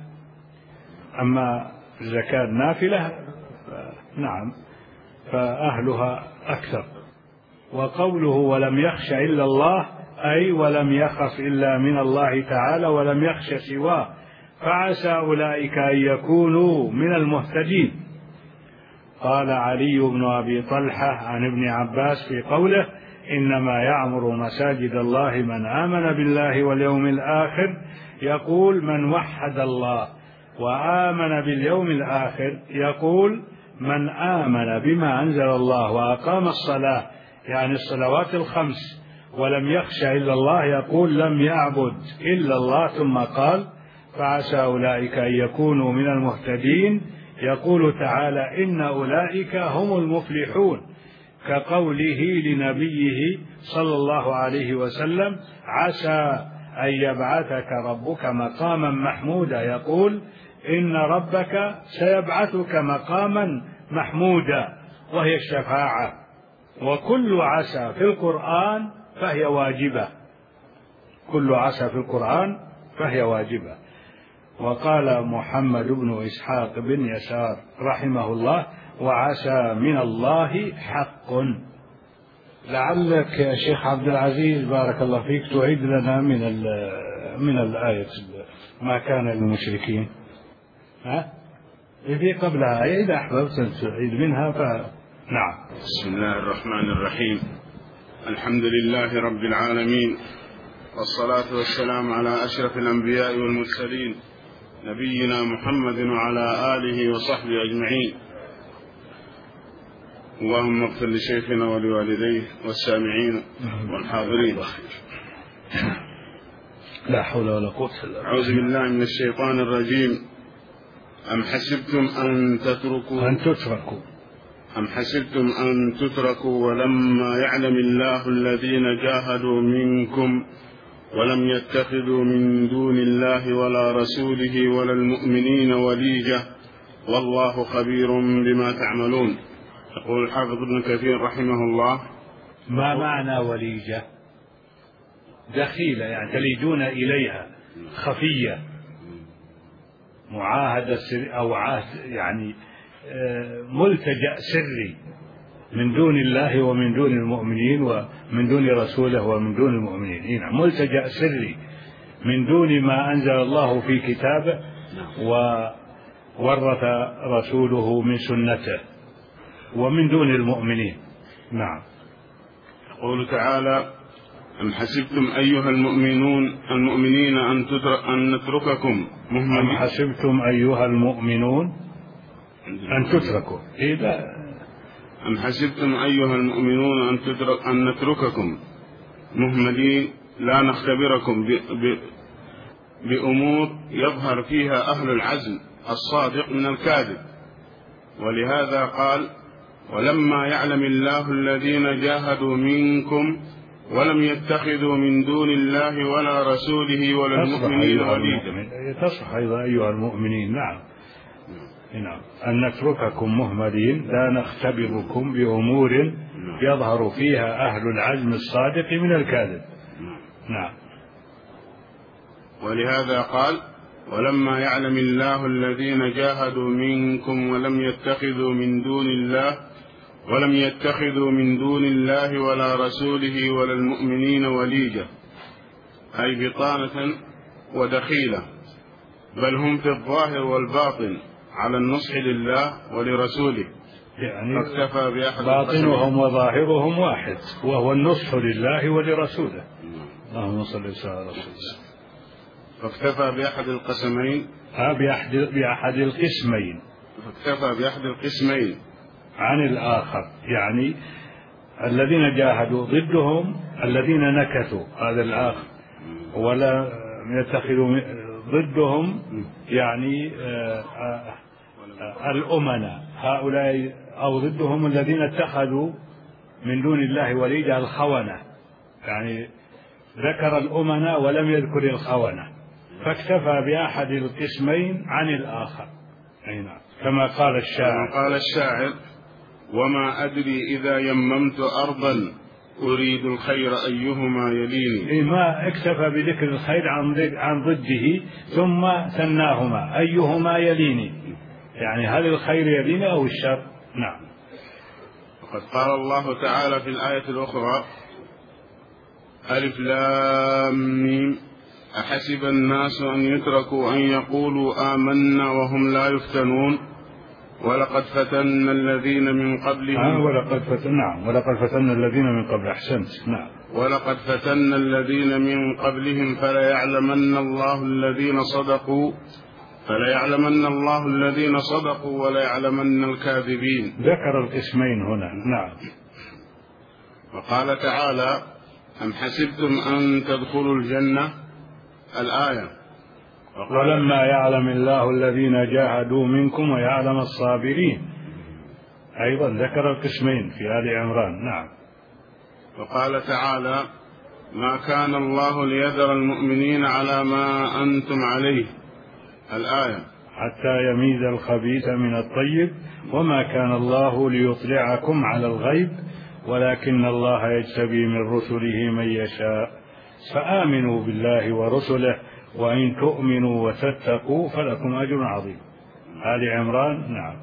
أما الزكاة النافلة نعم فأهلها أكثر. وقوله: ولم يخش إلا الله، أي ولم يخف إلا من الله تعالى ولم يخش سواه، فعسى أولئك أن يكونوا من المهتدين. قال علي بن أبي طلحة عن ابن عباس في قوله: إنما يعمر مساجد الله من آمن بالله واليوم الآخر، يقول من وحد الله، وآمن باليوم الآخر يقول من آمن بما أنزل الله وأقام الصلاة، يعني الصلوات الخمس، ولم يخش إلا الله، يقول لم يعبد إلا الله. ثم قال: فعسى أولئك أن يكونوا من المهتدين. يقول تعالى: إن أولئك هم المفلحون، كقوله لنبيه صلى الله عليه وسلم: عسى أن يبعثك ربك مقاما محمودا، يقول إن ربك سيبعثك مقاما محمودا، وهي الشفاعة. وكل عسى في القرآن فهي واجبة، كل عسى في القرآن فهي واجبة. وقال محمد بن إسحاق بن يسار رحمه الله: وعسى من الله حق. لعلك يا شيخ عبد العزيز بارك الله فيك تعيد لنا من من الآية ما كان للمشركين، ها إذا قبلها آية إذا أحببت تعيد منها فنعم. بسم الله الرحمن الرحيم، الحمد لله رب العالمين، والصلاة والسلام على أشرف الأنبياء والمرسلين، نبينا محمد وعلى آله وصحبه أجمعين. اللهم اغفر لشيخنا ولوالديه والسامعين والحاضرين. لا حول ولا قوة إلا بالله. أعوذ بالله من الشيطان الرجيم. أم حسبتم أن تتركوا أن تتركوا أم حسبتم أن تتركوا ولما يعلم الله الذين جاهدوا منكم ولم يتخذوا من دون الله ولا رسوله ولا المؤمنين وليجة والله خبير بما تعملون. يقول الحافظ ابن كثير رحمه الله: ما معنى وليجة؟ دخيلة، يعني تليجون إليها، خفية، معاهدة سر أو عهد، يعني ملتجأ سري من دون الله ومن دون المؤمنين ومن دون رسوله ومن دون المؤمنين. نعم، ملتجأ سري من دون ما أنزل الله في كتابه وورث رسوله من سنته ومن دون المؤمنين. نعم. يقول تعالى: أم حسبتم أيها المؤمنون المؤمنين أن, أن نترككم مهملين. أم حسبتم أيها المؤمنون أن تتركوا. إذا أم حسبتم أيها المؤمنون أن, تترك أن نترككم مهملين لا نختبركم ب... ب... بأمور يظهر فيها أهل العزم الصادق من الكاذب. ولهذا قال: ولما يعلم الله الذين جاهدوا منكم ولم يتخذوا من دون الله ولا رسوله ولا المؤمنين وليجا. تصح أيضا أيها المؤمنين. نعم. نعم. أن نترككم مهملين لا نختبركم بأمور يظهر فيها أهل العزم الصادق من الكاذب. نعم. ولهذا قال ولما يعلم الله الذين جاهدوا منكم ولم يتخذوا من دون الله ولم يتخذوا من دون الله ولا رسوله ولا المؤمنين وليجة، أي بطانة ودخيلة، بل هم في الظاهر والباطن على النصح لله ولرسوله، يعني فاكتفى بأحد باطنهم وظاهرهم واحد، وهو النصح لله ولرسوله. اللهم صل وسلم على رسول الله. فاكتفى بأحد القسمين ها بأحد, بأحد القسمين فاكتفى بأحد القسمين عن الآخر، يعني الذين جاهدوا ضدهم الذين نكثوا، هذا الآخر، ولا يتخذوا ضدهم يعني الأمناء هؤلاء، أو ضدهم الذين اتخذوا من دون الله وليجا الخونة، يعني ذكر الأمناء ولم يذكر الخونة، فاكتفى بأحد القسمين عن الآخر. نعم. كما قال الشاعر كما قال الشاعر وما أدري إذا يممت أرضا أريد الخير أيهما يليني. ما اكتفى بذكر الخير عن ضده ثم ثناهما أيهما يليني، يعني هل الخير يليني أو الشر؟ نعم. وقد قال الله تعالى في الآية الأخرى ألف لام ميم أحسب الناس أن يتركوا أن يقولوا آمنا وهم لا يفتنون ولقد فتنا الذين من قبلهم آه ولقد فتنا نعم ولقد فتنا الذين من قبل أحسنت نعم ولقد فتنا الذين من قبلهم فلا يعلمن الله الذين صدقوا فلا يعلمن الله الذين صدقوا ولا يعلمن الكاذبين. ذكر القسمين هنا. نعم. وقال تعالى أم حسبتم أن تدخلوا الجنة الآية ولما يعلم الله الذين جاهدوا منكم ويعلم الصابرين، أيضا ذكر القسمين في آل عمران. نعم. وقال تعالى ما كان الله ليذر المؤمنين على ما أنتم عليه الآية حتى يميز الخبيث من الطيب وما كان الله ليطلعكم على الغيب ولكن الله يجتبي من رسله من يشاء فآمنوا بالله ورسله وإن تؤمنوا وتتقوا فلكم أجر عظيم. آل عمران. نعم.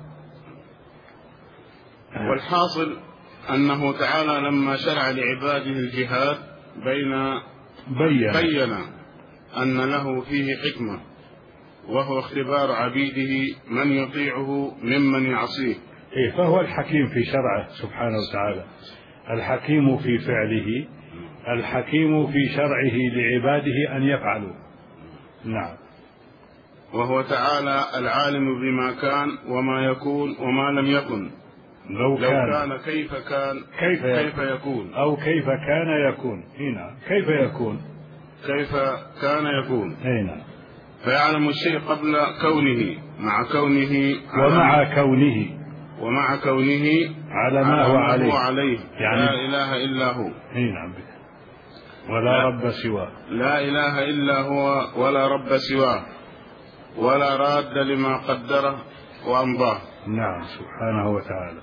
والحاصل أنه تعالى لما شرع لعباده الجهاد بين بين, بين أن له فيه حكمة وهو اختبار عبيده من يطيعه ممن يعصيه. إيه فهو الحكيم في شرعه سبحانه وتعالى، الحكيم في فعله، الحكيم في شرعه لعباده أن يفعلوا. نعم. وهو تعالى العالم بما كان وما يكون وما لم يكن لو كان, لو كان كيف كان كيف, كيف يكون أو كيف كان يكون. هنا كيف يكون كيف كان يكون. هنا فيعلم الشيء قبل كونه مع كونه ومع كونه ومع كونه على ما هو عليه, عليه. يعني لا إله إلا هو. نعم. ولا رب سواه. لا إله إلا هو ولا رب سواه ولا راد لما قدره وأمضاه. نعم سبحانه وتعالى.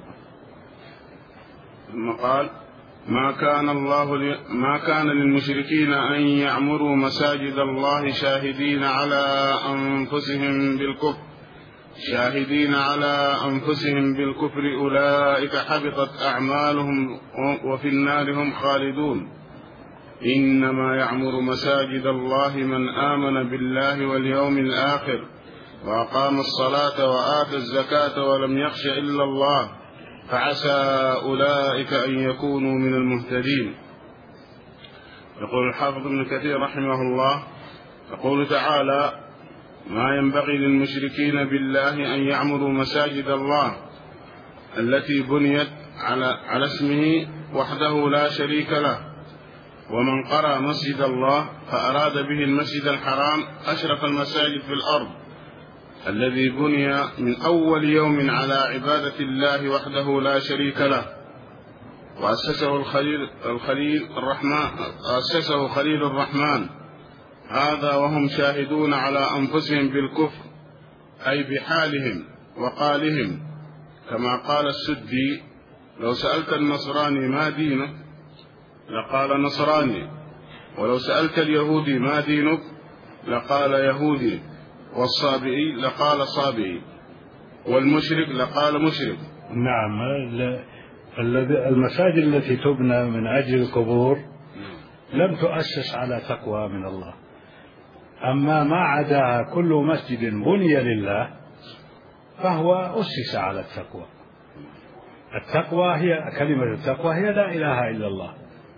ثم قال ما كان الله ل... ما كان للمشركين أن يعمروا مساجد الله شاهدين على أنفسهم بالكفر شاهدين على أنفسهم بالكفر أولئك حبطت أعمالهم وفي النار هم خالدون. إنما يعمر مساجد الله من آمن بالله واليوم الآخر وأقام الصلاة وآتى الزكاة ولم يخش إلا الله فعسى أولئك أن يكونوا من المهتدين. يقول الحافظ ابن كثير رحمه الله يقول تعالى ما ينبغي للمشركين بالله أن يعمروا مساجد الله التي بنيت على, على اسمه وحده لا شريك له. ومن قرأ مسجد الله فأراد به المسجد الحرام أشرف المساجد في الأرض الذي بني من أول يوم على عبادة الله وحده لا شريك له وأسسه الخليل, الخليل الرحمن أسسه خليل الرحمن هذا وهم شاهدون على أنفسهم بالكفر أي بحالهم وقالهم، كما قال السدي: لو سألت النصراني ما دينك لقال نصراني، ولو سألت اليهودي ما دينك لقال يهودي، والصابئي لقال صابئي، والمشرك لقال مشرك. نعم، المساجد التي تبنى من أجل القبور لم تؤسس على تقوى من الله، أما ما عداها كل مسجد بني لله فهو أسس على التقوى. التقوى هي كلمة التقوى هي لا إله إلا الله،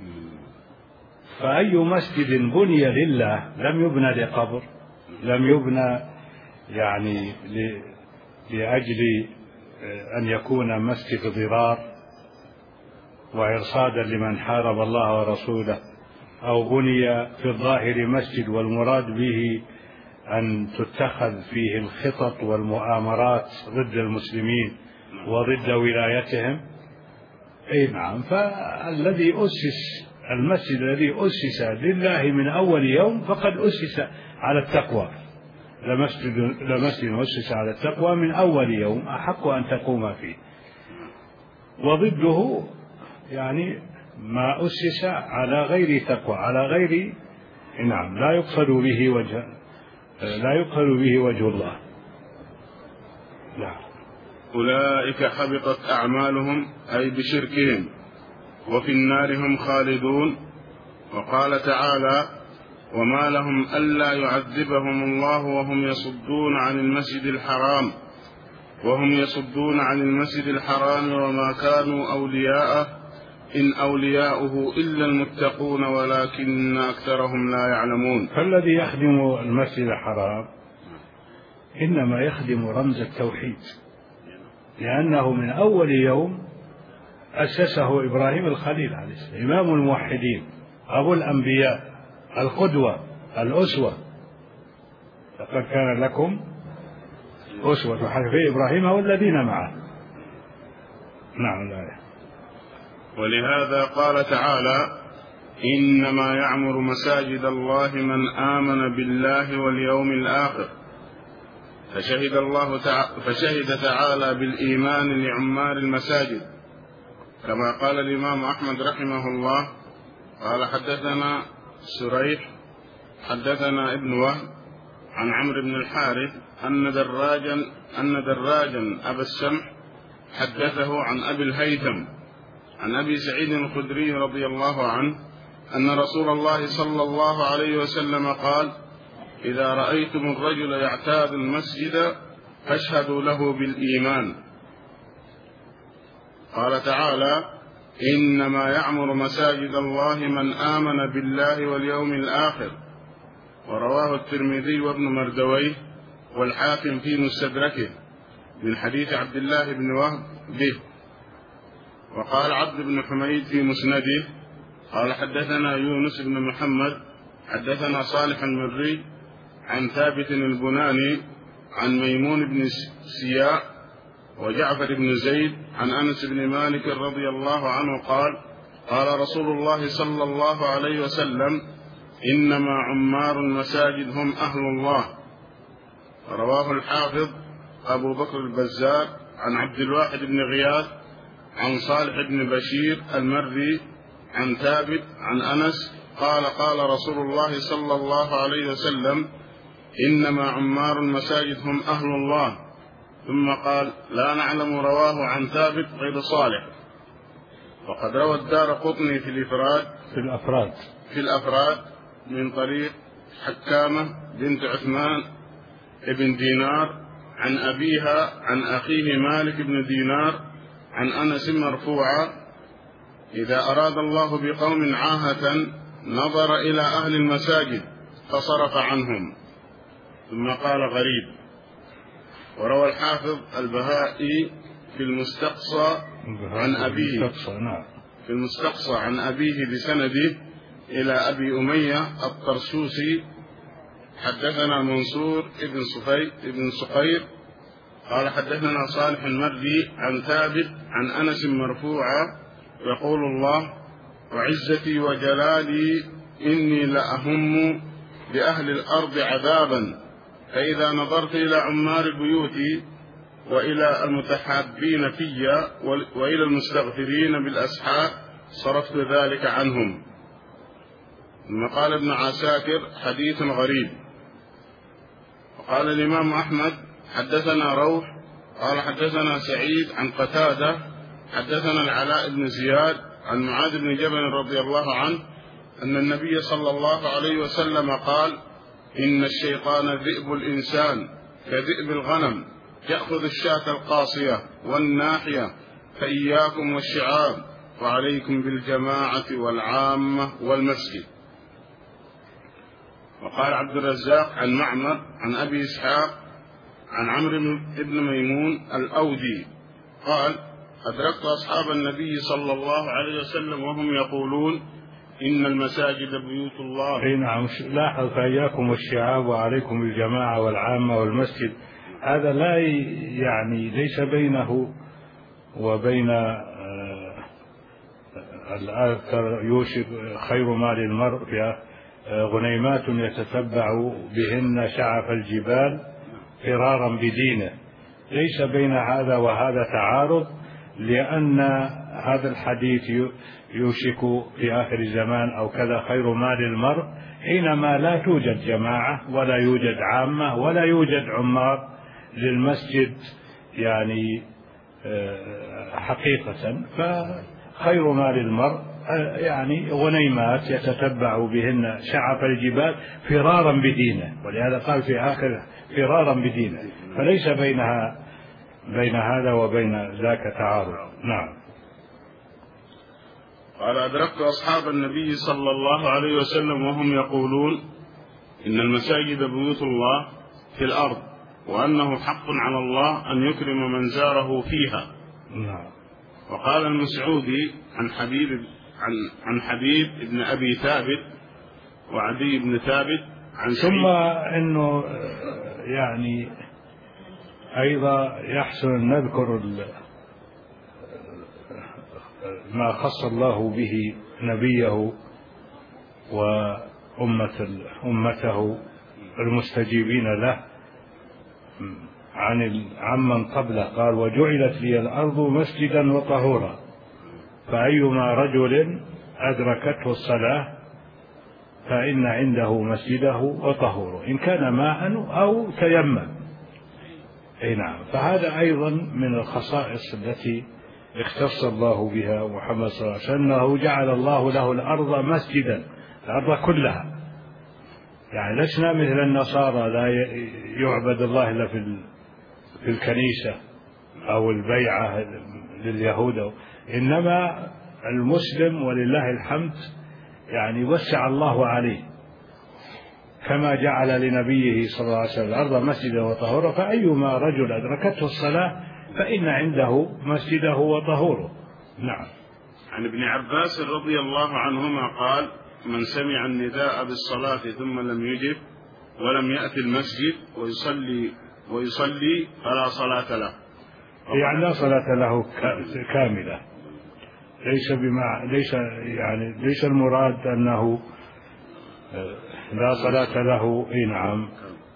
فأي مسجد بني لله لم يبنى لقبر، لم يبنى يعني لأجل أن يكون مسجد ضرار وإرصادا لمن حارب الله ورسوله، أو بني في الظاهر مسجد والمراد به أن تتخذ فيه الخطط والمؤامرات ضد المسلمين وضد ولايتهم. أي نعم، فالذي أسس المسجد الذي أسس لله من أول يوم فقد أسس على التقوى. لمسجد لمسجد أسس على التقوى من أول يوم أحق أن تقوم فيه، وضده يعني ما أسس على غير تقوى، على غير نعم لا يقصد به وجه لا يقصد به وجه الله. نعم. أولئك حبطت أعمالهم أي بشركهم وفي النار هم خالدون. وقال تعالى: وما لهم ألا يعذبهم الله وهم يصدون عن المسجد الحرام وهم يصدون عن المسجد الحرام وما كانوا أولياءه إن أولياؤه إلا المتقون ولكن أكثرهم لا يعلمون. فالذي يخدم المسجد الحرام إنما يخدم رمز التوحيد، لأنه من أول يوم أسسه إبراهيم الخليل عليه السلام، إمام الموحدين، أبو الأنبياء، القدوة، الأسوة. لقد كان لكم أسوة في إبراهيم والذين معه. نعم. لا. ولهذا قال تعالى: إنما يعمر مساجد الله من آمن بالله واليوم الآخر. فشهد الله تعالى فشهد تعالى بالإيمان لعمار المساجد، كما قال الإمام أحمد رحمه الله: قال حدثنا سريح حدثنا ابن وهب عن عمرو بن الحارث أن دراجا أن دراجا أبا السمح حدثه عن أبي الهيثم عن أبي سعيد الخدري رضي الله عنه أن رسول الله صلى الله عليه وسلم قال: إذا رأيتم الرجل يعتاد المسجد فاشهدوا له بالإيمان. قال تعالى: إنما يعمر مساجد الله من آمن بالله واليوم الآخر. ورواه الترمذي وابن مردويه والحاكم في مستدركه من حديث عبد الله بن وهب به. وقال عبد بن حميد في مسنده قال حدثنا يونس بن محمد حدثنا صالح المري عن ثابت البناني عن ميمون بن سياء وجعفر بن زيد عن أنس بن مالك رضي الله عنه قال: قال رسول الله صلى الله عليه وسلم: إنما عمار المساجد هم أهل الله. رواه الحافظ أبو بكر البزار عن عبد الواحد بن غياث عن صالح بن بشير المري عن ثابت عن أنس قال: قال رسول الله صلى الله عليه وسلم: إنما عمار المساجد هم أهل الله. ثم قال: لا نعلم رواه عن ثابت غير صالح. وقد روى الدارقطني في الإفراد في الأفراد في الأفراد من طريق حكامة بنت عثمان ابن دينار عن أبيها عن أخيه مالك بن دينار عن أنس مرفوعا: إذا أراد الله بقوم عاهة نظر إلى أهل المساجد فصرف عنهم. ثم قال: غريب. وروى الحافظ البهائي في المستقصى عن أبيه في المستقصى عن أبيه بسنده إلى أبي أمية الطرسوسي: حدثنا منصور ابن صفي ابن سقير قال حدثنا صالح المردي عن ثابت عن أنس مرفوعا: يقول الله: وعزتي وجلالي إني لأهم بأهل الأرض عذابا، فإذا نظرت إلى عمار البيوت وإلى المتحابين في وإلى المستغفرين بالأسحار صرفت ذلك عنهم. ثم قال ابن عساكر حديث غريب. وقال الإمام أحمد حدثنا روح قال حدثنا سعيد عن قتادة حدثنا العلاء بن زياد عن معاذ بن جبل رضي الله عنه أن النبي صلى الله عليه وسلم قال: إن الشيطان ذئب الإنسان كذئب الغنم يأخذ الشاة القاصية والناحية، فإياكم والشعاب وعليكم بالجماعة والعامة والمسجد. وقال عبد الرزاق عن معمر عن أبي إسحاق عن عمرو بن ميمون الأودي قال: أدركت أصحاب النبي صلى الله عليه وسلم وهم يقولون: إن المساجد بيوت الله. أي نعم. لاحظ: فإياكم والشعاب وعليكم بالجماعة والعامة والمسجد. هذا لا يعني ليس بينه وبين الآخر يوشك خير مال المرء في غنيمات يتتبع بهن شعف الجبال فرارا بدينه. ليس بين هذا وهذا تعارض، لأن هذا الحديث يوشك في آخر الزمان أو كذا خير مال المرء حينما لا توجد جماعة ولا يوجد عامة ولا يوجد عمار للمسجد يعني حقيقة. فخير مال المرء يعني غنيمات يتتبع بهن شعف الجبال فرارا بدينه، ولهذا قال في آخر فرارا بدينه. فليس بينها بين هذا وبين ذاك تعارض. نعم. قال: أدركت أصحاب النبي صلى الله عليه وسلم وهم يقولون: إن المساجد بيوت الله في الأرض، وأنه حق على الله أن يكرم من زاره فيها. نعم. وقال المسعودي عن حبيب عن عن حبيب ابن أبي ثابت وعدي بن ثابت عن ثم إنه يعني أيضا يحسن أن نذكر ما خص الله به نبيه وأمة أمته المستجيبين له عن عمن قبله. قال: وجعلت لي الأرض مسجدا وطهورا، فأيما رجل أدركته الصلاة فإن عنده مسجده وطهوره، إن كان ماء أو تيمم. أي نعم. فهذا أيضا من الخصائص التي اختص الله بها محمد صلى الله عليه وسلم، أنه جعل الله له الأرض مسجدا، الأرض كلها. يعني لسنا مثل النصارى لا يعبد الله إلا في في الكنيسة أو البيعة لليهود، إنما المسلم ولله الحمد يعني وسع الله عليه، كما جعل لنبيه صلى الله عليه وسلم الأرض مسجدا وطهورا، فأيما رجل أدركته الصلاة فإن عنده مسجده وطهوره. نعم. عن ابن عباس رضي الله عنهما قال: من سمع النداء بالصلاة ثم لم يجب ولم يأتي المسجد ويصلي ويصلي فلا صلاة له. يعني لا صلاة له كاملة. ليس بمع ليس يعني ليس المراد أنه لا صلاة له. إيه نعم.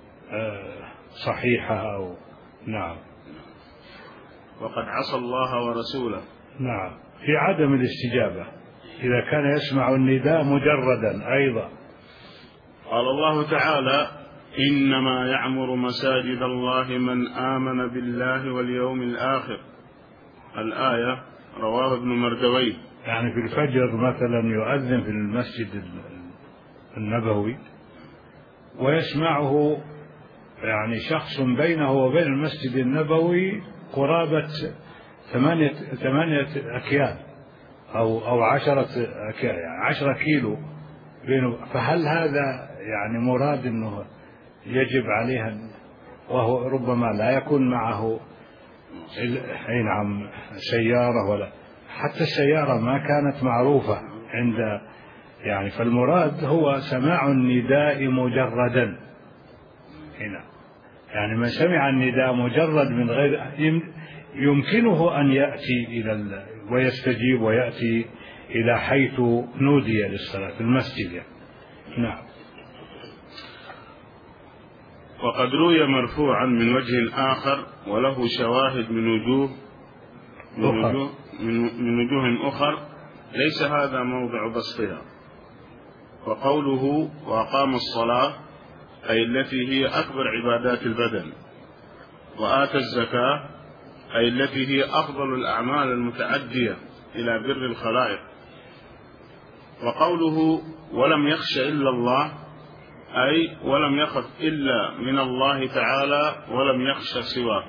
صحيحة أو نعم. وقد عصى الله ورسوله. نعم. في عدم الاستجابة إذا كان يسمع النداء مجردا أيضا. قال الله تعالى: إنما يعمر مساجد الله من آمن بالله واليوم الآخر. الآية. رواه ابن مردويه. يعني في الفجر مثلا يؤذن في المسجد النبوي ويسمعه يعني شخص بينه وبين المسجد النبوي قرابة ثمانية ثمانية أكيال أو أو عشرة أكيال، يعني عشرة كيلو بينه. فهل هذا يعني مراد إنه يجب عليها، وهو ربما لا يكون معه أي نعم سيارة، ولا حتى السيارة ما كانت معروفة عند يعني. فالمراد هو سماع النداء مجردا هنا. يعني من سمع النداء مجرد من غير يمكنه أن يأتي إلى ويستجيب ويأتي إلى حيث نودي للصلاة في المسجد يعني. نعم. وقد روي مرفوعا من وجه آخر وله شواهد من وجوه من وجوه, من من وجوه أخر ليس هذا موضع بسطها. وقوله وأقام الصلاة أي التي هي أكبر عبادات البدن، وآتى الزكاة أي التي هي أفضل الأعمال المتأدية إلى بر الخلائق. وقوله ولم يخش إلا الله أي ولم يخف إلا من الله تعالى ولم يخش سواه،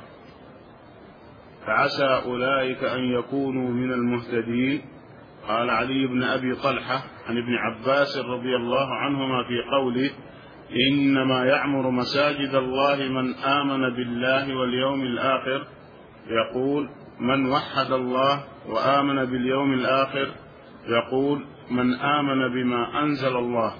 فعسى أولئك أن يكونوا من المهتدين. قال علي بن أبي طلحة عن ابن عباس رضي الله عنهما في قوله إنما يعمر مساجد الله من آمن بالله واليوم الآخر، يقول من وحد الله وآمن باليوم الآخر، يقول من آمن بما أنزل الله.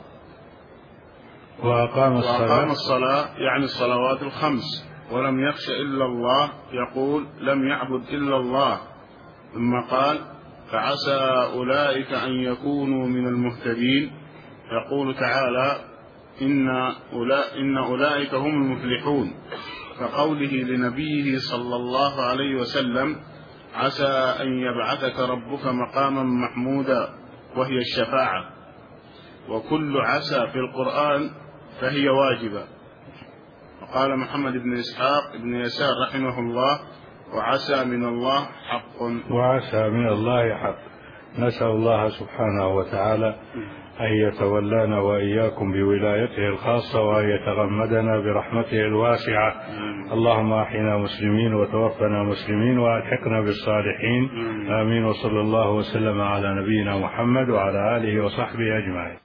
وأقام الصلاة, وأقام الصلاة يعني الصلوات الخمس. ولم يخش إلا الله يقول لم يعبد إلا الله. ثم قال فعسى أولئك أن يكونوا من المهتدين، يقول تعالى إن, أولا إن أولئك هم المفلحون، كقوله لنبيه صلى الله عليه وسلم عسى أن يبعثك ربك مقاما محمودا، وهي الشفاعة. وكل عسى في القرآن فهي واجبة. وقال محمد بن إسحاق بن يسار رحمه الله وعسى من الله حق. وعسى من الله حق. نسأل الله سبحانه وتعالى أن يتولانا وإياكم بولايته الخاصة وأن يتغمدنا برحمته الواسعة. اللهم أحينا مسلمين وتوفنا مسلمين وألحقنا بالصالحين. آمين. وصلى الله وسلم على نبينا محمد وعلى آله وصحبه أجمعين.